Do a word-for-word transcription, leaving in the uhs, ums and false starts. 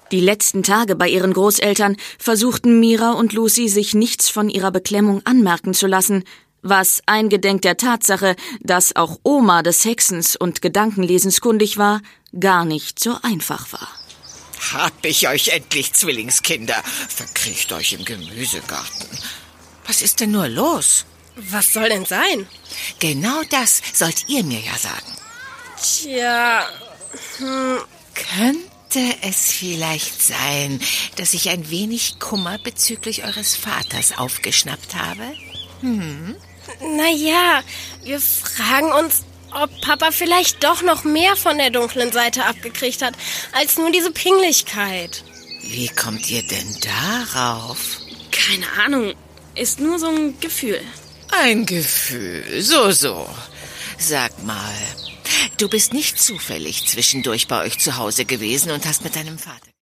Die letzten Tage bei ihren Großeltern versuchten Mira und Lucy, sich nichts von ihrer Beklemmung anmerken zu lassen, was eingedenk der Tatsache, dass auch Oma des Hexens und Gedankenlesens kundig war, gar nicht so einfach war. Hab ich euch endlich, Zwillingskinder. Verkriecht euch im Gemüsegarten. Was ist denn nur los? Was soll denn sein? Genau das sollt ihr mir ja sagen. Tja, hm. Könnte es vielleicht sein, dass ich ein wenig Kummer bezüglich eures Vaters aufgeschnappt habe? Hm? Naja, wir fragen uns, ob Papa vielleicht doch noch mehr von der dunklen Seite abgekriegt hat, als nur diese Pinglichkeit. Wie kommt ihr denn darauf? Keine Ahnung, ist nur so ein Gefühl. Ein Gefühl, so, so. Sag mal, du bist nicht zufällig zwischendurch bei euch zu Hause gewesen und hast mit deinem Vater...